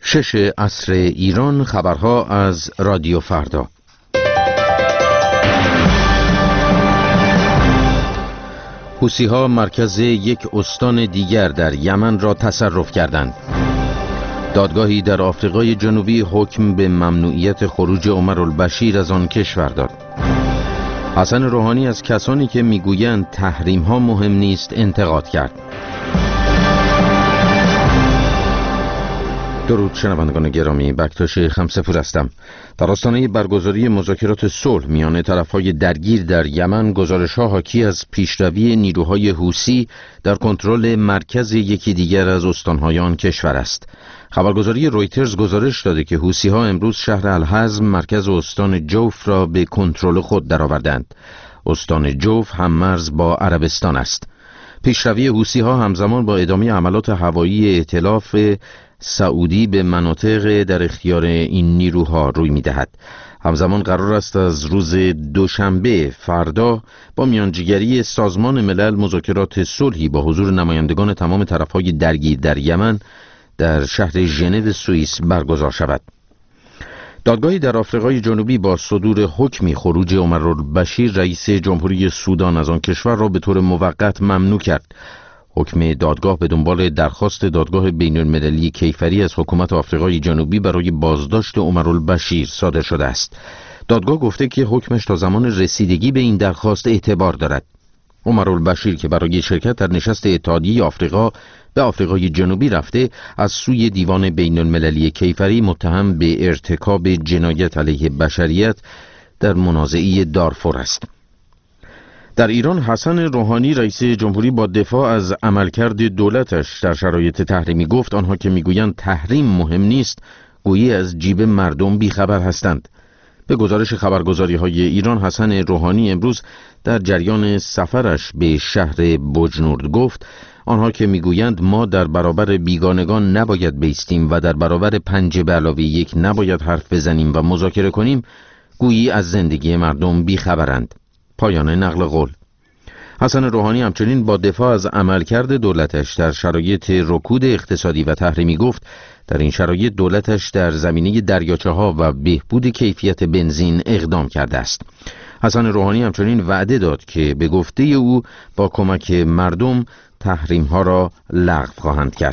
6 عصر ایران. خبرها از رادیو فردا. حوثی‌ها مرکز یک استان دیگر در یمن را تصرف کردند. دادگاهی در آفریقای جنوبی حکم به ممنوعیت خروج عمرالبشیر از آن کشور داد. حسن روحانی از کسانی که میگویند تحریم‌ها مهم نیست انتقاد کرد. درود شنوندگان گرامی، بکتاش خمسه‌پور هستم. در آستانه برگزاری مذاکرات صلح میان طرف‌های درگیر در یمن، گزارش‌ها حاکی از پیشروی نیروهای حوثی در کنترل مرکز یکی دیگر از استان‌های آن کشور است. خبرگزاری رویترز گزارش داده که حوثی‌ها امروز شهر الحزم، مرکز استان جوف را به کنترل خود درآوردند. استان جوف هم مرز با عربستان است. پیشروی حوثی‌ها همزمان با ادامه عملات هوایی ائتلاف سعودی به مناطق در اختیار این نیروها روی می‌دهد. همزمان قرار است از روز دوشنبه فردا با میانجیگری سازمان ملل مذاکرات صلحی با حضور نمایندگان تمام طرف‌های درگیر در یمن در شهر ژنو سوئیس برگزار شود. دادگاهی در آفریقای جنوبی با صدور حکمی خروج عمرالبشیر رئیس جمهوری سودان از آن کشور را به طور موقت ممنوع کرد. حکم دادگاه به دنبال درخواست دادگاه بین‌المللی کیفری از حکومت آفریقای جنوبی برای بازداشت عمرالبشیر صادر شده است. دادگاه گفته که حکمش تا زمان رسیدگی به این درخواست اعتبار دارد. عمرالبشیر که برای شرکت در نشست اتحادیه آفریقا به آفریقای جنوبی رفته، از سوی دیوان بین‌المللی کیفری متهم به ارتکاب جنایت علیه بشریت در منازعه دارفور است. در ایران حسن روحانی رئیس جمهوری با دفاع از عملکرد دولتش در شرایط تحریمی گفت آنها که میگویند تحریم مهم نیست گویی از جیب مردم بیخبر هستند. به گزارش خبرگزاری‌های ایران، حسن روحانی امروز در جریان سفرش به شهر بجنورد گفت آنها که میگویند ما در برابر بیگانگان نباید بایستیم و در برابر 5+1 نباید حرف بزنیم و مذاکره کنیم گویی از زندگی مردم بیخبرند. پایان نقل قول. حسن روحانی همچنین با دفاع از عملکرد دولتش در شرایط رکود اقتصادی و تحریمی گفت در این شرایط دولتش در زمینه دریاچه‌ها و بهبود کیفیت بنزین اقدام کرده است. حسن روحانی همچنین وعده داد که به گفته او با کمک مردم تحریم‌ها را لغو خواهند کرد.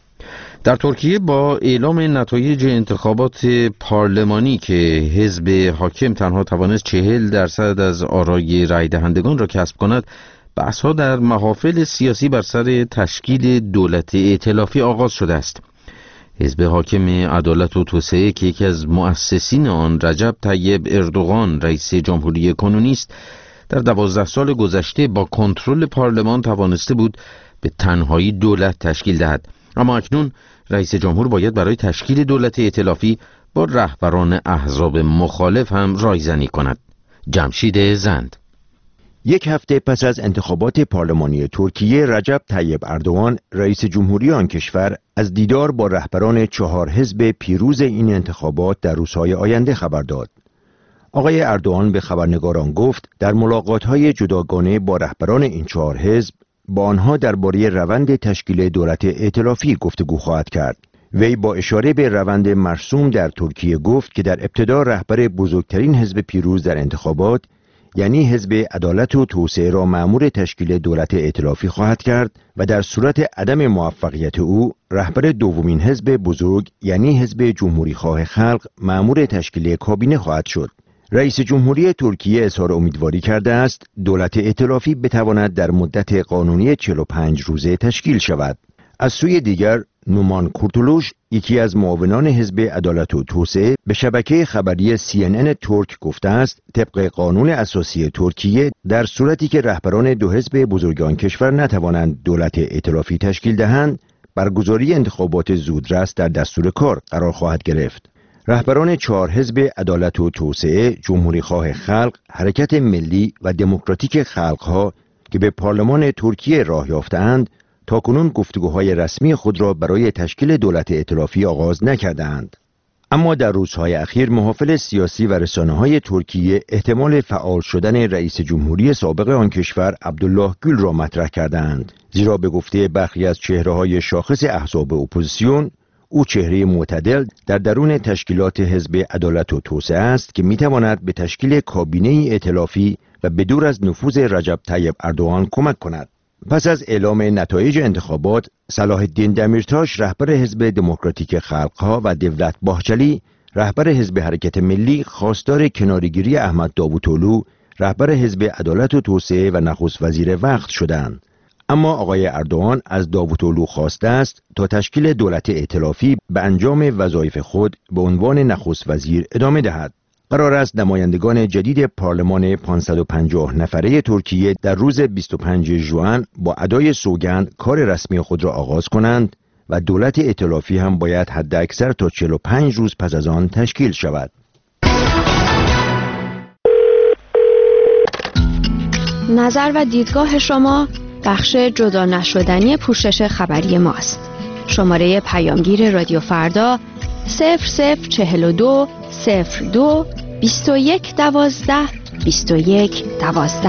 در ترکیه با اعلام نتایج انتخابات پارلمانی که حزب حاکم تنها توانست 40% از آرای رای دهندگان را کسب کند، بحث‌ها در محافل سیاسی بر سر تشکیل دولت ائتلافی آغاز شده است. حزب حاکم عدالت و توسعه که یکی از مؤسسین آن رجب طیب اردوغان رئیس جمهوری کنونی است، در 12 سال گذشته با کنترل پارلمان توانسته بود به تنهایی دولت تشکیل دهد، اما اکنون رئیس جمهور باید برای تشکیل دولت ائتلافی با رهبران احزاب مخالف هم رایزنی کند. جمشید زند. یک هفته پس از انتخابات پارلمانی ترکیه، رجب طیب اردوغان رئیس جمهوری آن کشور از دیدار با رهبران 4 حزب پیروز این انتخابات در روزهای آینده خبر داد. آقای اردوغان به خبرنگاران گفت در ملاقات‌های جداگانه با رهبران این 4 حزب با آنها درباره روند تشکیل دولت ائتلافی گفتگو خواهد کرد. وی با اشاره به روند مرسوم در ترکیه گفت که در ابتدا رهبر بزرگترین حزب پیروز در انتخابات یعنی حزب عدالت و توسعه را مأمور تشکیل دولت ائتلافی خواهد کرد و در صورت عدم موفقیت او رهبر دومین حزب بزرگ یعنی حزب جمهوری خواه خلق مأمور تشکیل کابینه خواهد شد. رئیس جمهوری ترکیه اظهار امیدواری کرده است دولت ائتلافی بتواند در مدت قانونی 45 روزه تشکیل شود. از سوی دیگر نومان کورتولوش یکی از معاونان حزب عدالت و توسعه به شبکه خبری CNN ترک گفته است طبق قانون اساسی ترکیه در صورتی که رهبران 2 حزب بزرگ آن کشور نتوانند دولت ائتلافی تشکیل دهند، برگزاری انتخابات زودرس در دستور کار قرار خواهد گرفت. رهبران 4 حزب عدالت و توسعه، جمهوری خواه خلق، حرکت ملی و دموکراتیک خلق‌ها که به پارلمان ترکیه راه یافته‌اند، تاکنون گفتگوهای رسمی خود را برای تشکیل دولت ائتلافی آغاز نکردند. اما در روزهای اخیر محافل سیاسی و رسانه‌های ترکیه احتمال فعال شدن رئیس جمهوری سابق آن کشور عبدالله گül را مطرح کردند، زیرا به گفته برخی از چهره‌های شاخص احزاب اپوزیسیون او چهره معتدل در درون تشکیلات حزب عدالت و توسعه است که میتواند به تشکیل کابینه ائتلافی و به دور از نفوذ رجب طیب اردوغان کمک کند. پس از اعلام نتایج انتخابات، صلاح الدین دمیرتاش رهبر حزب دموکراتیک خلقها و دولت باهچلی رهبر حزب حرکت ملی خواستار کناره‌گیری احمد داوطلو رهبر حزب عدالت و توسعه و نخست وزیر وقت شدند. اما آقای اردوغان از داوطلو خواسته است تا تشکیل دولت ائتلافی به انجام وظایف خود به عنوان نخست وزیر ادامه دهد. قرار است نمایندگان جدید پارلمان 550 نفره ترکیه در روز 25 ژوئن با ادای سوگند کار رسمی خود را آغاز کنند و دولت ائتلافی هم باید حداکثر تا 45 روز پس از آن تشکیل شود. نظر و دیدگاه شما بخش جدا نشدنی پوشش خبری ماست. شماره پیامگیر رادیو فردا 0042 02 21 12 21 12.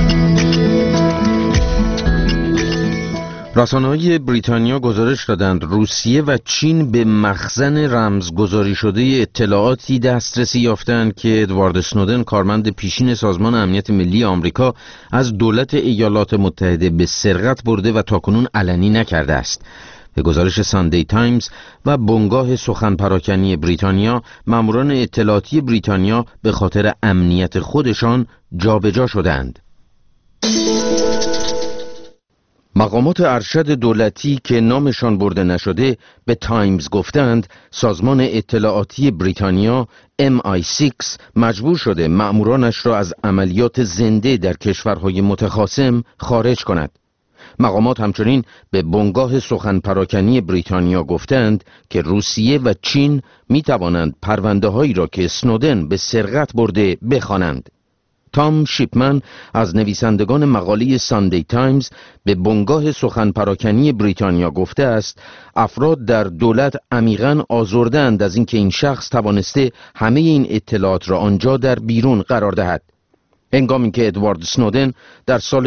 رسانه‌های بریتانیا گزارش دادند روسیه و چین به مخزن رمزگذاری شده اطلاعاتی دسترسی یافتند که ادوارد اسنودن کارمند پیشین سازمان امنیت ملی آمریکا از دولت ایالات متحده به سرقت برده و تاکنون علنی نکرده است. به گزارش ساندی تایمز و بنگاه سخن پراکنی بریتانیا، ماموران اطلاعاتی بریتانیا به خاطر امنیت خودشان جابجا شدند. مقامات ارشد دولتی که نامشان برده نشده به تایمز گفتند سازمان اطلاعاتی بریتانیا MI6 مجبور شده مأمورانش را از عملیات زنده در کشورهای متخاصم خارج کند. مقامات همچنین به بنگاه سخن پراکنی بریتانیا گفتند که روسیه و چین می توانند پرونده هایی را که اسنودن به سرقت برده بخوانند. تام شیپمن از نویسندگان مقاله ساندی تایمز به بنگاه سخن پراکنی بریتانیا گفته است افراد در دولت عمیقاً آزرده‌اند از اینکه این شخص توانسته همه این اطلاعات را آنجا در بیرون قرار دهد. هنگامی که ادوارد اسنودن در سال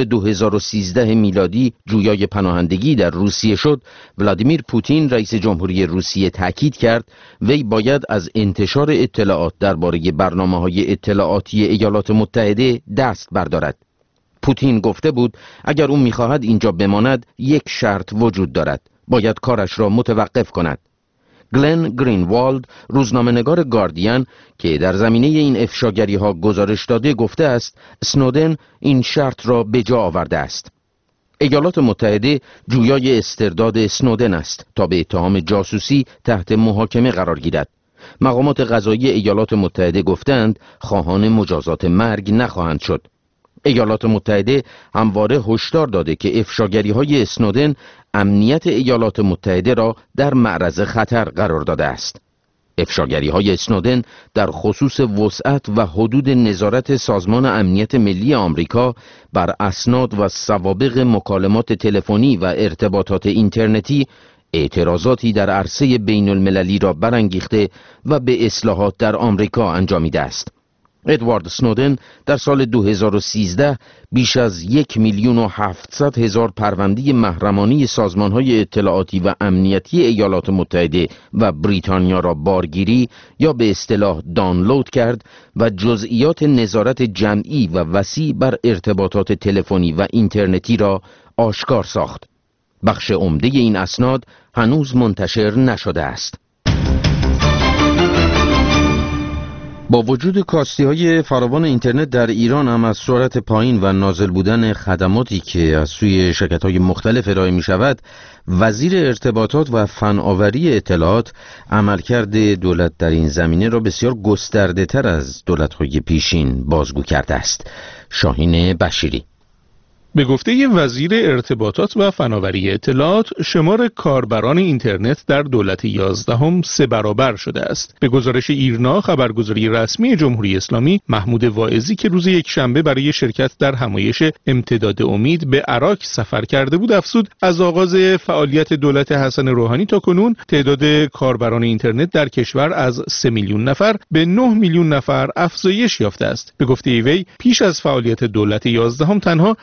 2013 میلادی جویای پناهندگی در روسیه شد، ولادیمیر پوتین رئیس جمهوری روسیه تاکید کرد وی باید از انتشار اطلاعات درباره برنامه‌های اطلاعاتی ایالات متحده دست بردارد. پوتین گفته بود اگر او می‌خواهد اینجا بماند یک شرط وجود دارد، باید کارش را متوقف کند. گلن گرینوالد روزنامه‌نگار گاردین که در زمینه این افشاگری‌ها گزارش داده گفته است اسنودن این شرط را به جا آورده است. ایالات متحده جویای استرداد اسنودن است تا به اتهام جاسوسی تحت محاکمه قرار گیرد. مقامات قضایی ایالات متحده گفتند خواهان مجازات مرگ نخواهند شد. ایالات متحده همواره هشدار داده که افشاگری‌های اسنودن امنیت ایالات متحده را در معرض خطر قرار داده است. افشاگری‌های اسنودن در خصوص وسعت و حدود نظارت سازمان امنیت ملی آمریکا بر اسناد و سوابق مکالمات تلفنی و ارتباطات اینترنتی اعتراضاتی در عرصه بین المللی را برانگیخته و به اصلاحات در آمریکا انجامیده است. ادوارد اسنودن در سال 2013 بیش از 1,700,000 پرونده محرمانه سازمان‌های اطلاعاتی و امنیتی ایالات متحده و بریتانیا را بارگیری یا به اصطلاح دانلود کرد و جزئیات نظارت جمعی و وسیع بر ارتباطات تلفنی و اینترنتی را آشکار ساخت. بخش عمده این اسناد هنوز منتشر نشده است. با وجود کاستی‌های فراوان اینترنت در ایران هم از سرعت پایین و نازل بودن خدماتی که از سوی شرکت‌های مختلف ارائه می‌شود، وزیر ارتباطات و فناوری اطلاعات عملکرد دولت در این زمینه را بسیار گسترده‌تر از دولت‌های پیشین بازگو کرده است. شاهین بشیری. به گفته وزیر ارتباطات و فناوری اطلاعات، شمار کاربران اینترنت در دولت 11 3 برابر شده است. به گزارش ایرنا، خبرگزاری رسمی جمهوری اسلامی، محمود واعظی که روز یکشنبه برای شرکت در همایش امتداد امید به عراق سفر کرده بود، افزود از آغاز فعالیت دولت حسن روحانی تا کنون تعداد کاربران اینترنت در کشور از 3 میلیون نفر به 9 میلیون نفر افزایش یافته است. به گفته وی، پیش از فعالیت دولت 11 تنها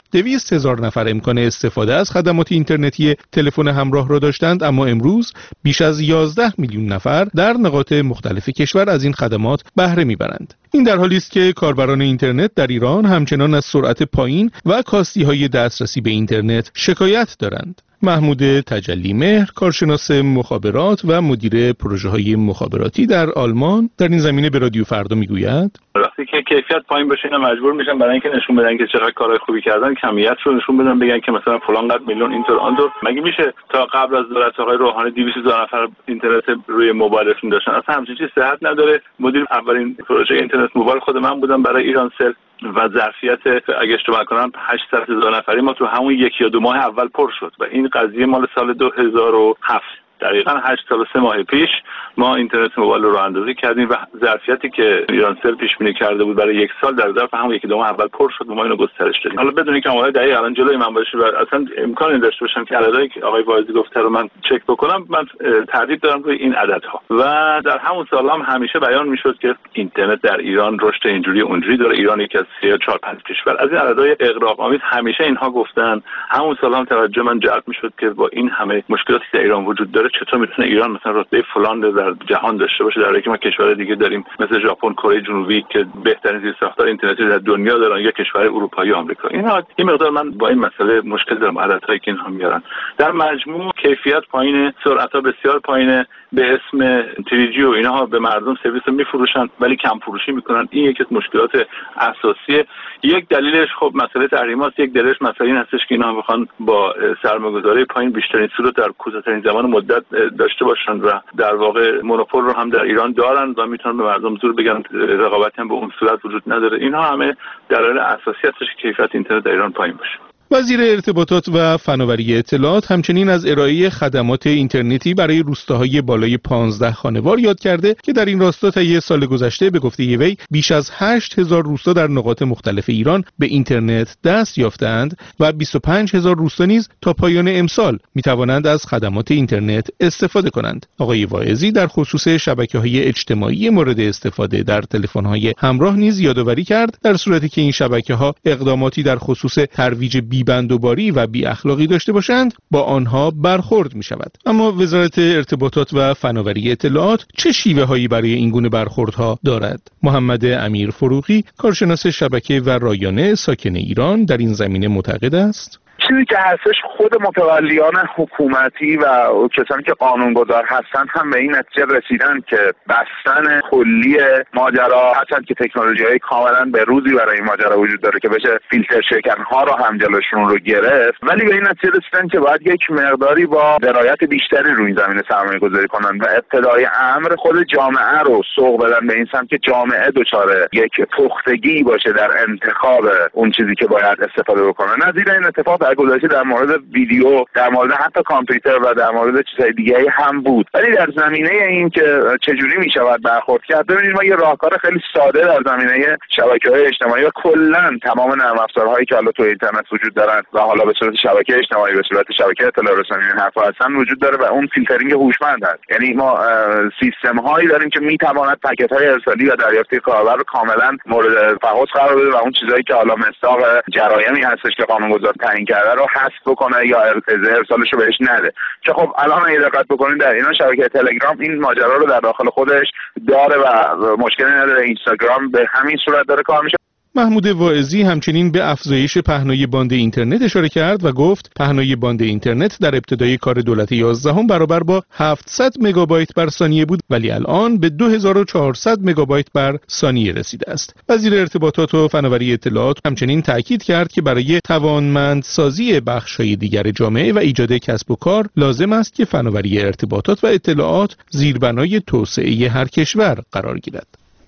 20,000 نفر امکان استفاده از خدمات اینترنتی تلفن همراه را داشتند، اما امروز بیش از 11 میلیون نفر در نقاط مختلف کشور از این خدمات بهره میبرند. این در حالی است که کاربران اینترنت در ایران همچنان از سرعت پایین و کاستی‌های دسترسی به اینترنت شکایت دارند. محمود تجلی مهر، کارشناس مخابرات و مدیر پروژه‌های مخابراتی در آلمان، در این زمینه به رادیو فردا میگوید: وقتی که کیفیت پایین باشه اینا مجبور میشن برای اینکه نشون بدن که چقدر کارهای خوبی کردن، کمیت رو نشون بدن، بگن که مثلا فلان قد میلیون اینطور آنطور. مگه میشه تا قبل از دولت آقای روحانی 200,000 نفر اینترنت روی موبایلشون داشتن؟ اصلا همچین چیزی صحت نداره. مدیر اولین پروژه اینترنت موبایل خود من بودم برای ایرانسل و ظرفیت اگه اشتباه نکنم 800,000 نفری ما تو همون 1 یا 2 ماه اول پر شد و این قضیه مال سال 2007. دقیقاً 8 سال و 3 ماه پیش ما اینترنت موبایل رو اندازی کردیم و ظرفیتی که ایرانسل پیش بینی کرده بود برای 1 سال در ظرف همون 1 2 ماه اول پر شد و ما اینو گسترش دادیم. حالا بدون اینکه آمار دقیق الان جلوی من باشه و اصلا امکانی داشته باشم که عددی که آقای واعظی گفته رو من چک بکنم، من تردید دارم روی این عددها. و در همون سال هم همیشه بیان میشد که اینترنت در ایران رشد اینجوری اونجوری داره، ایران یکی از 3 یا 4 5 کشور. از این عددهای اغراق‌آمیز همیشه اینها گفتن. همون سال هم توجه من جلب میشد که با این همه مشکلاتی که در ایران وجود داره چطور میتونه ایران مثلا رتبه فلان در جهان داشته باشه، در حالی که ما کشورهای دیگه داریم مثل ژاپن، کره جنوبی که بهترین زیرساختار اینترنتی در دنیا دارن، یا کشور اروپایی و آمریکا. این مقدار من با این مسئله مشکل دارم، عددهایی که اینها میارن. در مجموع کیفیت پایینه، سرعت‌ها بسیار پایینه، به اسم 3G و اینها به مردم سرویس رو میفروشن ولی کم فروشی میکنن. این یکی از مشکلات اساسیه. یک دلیلش خب مسئله تحریمات، یک دلیلش مسئله این هستش که اینها میخوان با سرمایه‌گذاری پایین بیشترین سود در کوتاه‌ترین زمان مدت داشته باشن و در واقع مونوپول رو هم در ایران دارن و میتونن به مردم زور بگن رقابتی هم به اون صورت وجود نداره. اینها همه دلایل اساسی هستش که کیفیت اینترنت در ایران پایین باشه. وزیر ارتباطات و فناوری اطلاعات همچنین از ارائه خدمات اینترنتی برای روستاهای بالای 15 خانوار یاد کرده که در این راستا طی سال گذشته به گفته وی بیش از 8,000 روستا در نقاط مختلف ایران به اینترنت دست یافتند و 25,000 روستا نیز تا پایان امسال میتوانند از خدمات اینترنت استفاده کنند. آقای واعظی در خصوص شبکه‌های اجتماعی مورد استفاده در تلفن‌های همراه نیز یادآوری کرد در صورتی که این شبکه‌ها اقداماتی در خصوص ترویج بی‌بندوباری و بی اخلاقی داشته باشند با آنها برخورد می شود. اما وزارت ارتباطات و فناوری اطلاعات چه شیوه هایی برای این گونه برخوردها دارد؟ محمد امیر فروغی، کارشناس شبکه و رایانه ساکن ایران، در این زمینه معتقد است چیزی که هستش خود متولیان حکومتی و کسانی که قانونگذار هستند هم به این نتیجه رسیدن که بستن کلی ماجرا، هستند که تکنولوژی‌های کاملا به روزی برای این ماجرا وجود داره که بشه فیلتر شکن‌ها رو هم جلوشون رو گرفت، ولی به این نتیجه رسیدن که باید یک مقداری با درایت بیشتری روی این زمینه سرمایه‌گذاری کنن و ابتدای امر خود جامعه رو سوق بدن به این سمت که جامعه دچار یک پختگی باشه در انتخاب اون چیزی که باید استفاده بکنه. نظیر این اتفاق گذاشته در مورد ویدیو، در مورد حتی کامپیوتر و در مورد چیزهای دیگه‌ای هم بود، ولی در زمینه این که چجوری میشود برخورد کرد، ببینید ما یه راهکار خیلی ساده در زمینه شبکه‌های اجتماعی و کلاً تمام نرم افزارهایی که حالا تو اینترنت وجود دارن و حالا به صورت شبکه اجتماعی، به صورت شبکه اطلاع رسانی این حرفا هستن وجود داره و اون فیلترینگ هوشمند هست. یعنی ما سیستم‌هایی داریم که میتواند پکت‌های ارسالی و دریافتی کاربر رو کاملاً مورد فحص قرار بده و اون چیزایی که حالا مصداق جرایمی هستش که قانونگذار تعیین کرده رو حذف بکنه یا ارسالش رو بهش نده. که خب الان اگه دقت بکنید در اینا شبکه تلگرام این ماجرا رو در داخل خودش داره و مشکلی نداره. اینستاگرام به همین صورت داره کار میشه. محمود واعظی همچنین به افزایش پهنای باند اینترنت اشاره کرد و گفت پهنای باند اینترنت در ابتدای کار دولت 11 برابر با 700 مگابایت بر ثانیه بود ولی الان به 2400 مگابایت بر ثانیه رسیده است. وزیر ارتباطات و فناوری اطلاعات همچنین تاکید کرد که برای توانمندسازی بخش‌های دیگر جامعه و ایجاد کسب و کار لازم است که فناوری ارتباطات و اطلاعات زیربنای توسعه هر کشور قرار گیرد.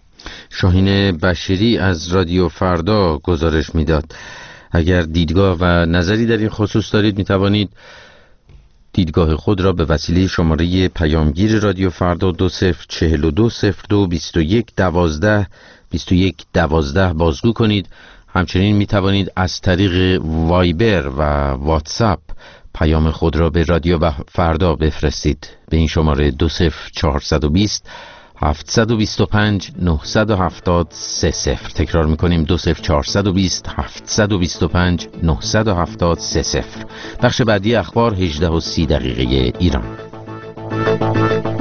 شاهین بشیری از رادیو فردا گزارش میداد. اگر دیدگاه و نظری در این خصوص دارید می توانید دیدگاه خود را به وسیله شماره پیامگیر رادیو فردا 2042022112 بازگو کنید. همچنین می توانید از طریق وایبر و واتساپ پیام خود را به رادیو فردا بفرستید به این شماره 20420 725 970 30. تکرار میکنیم 20420 725 970 30. بخش بعدی اخبار 18:30 ایران.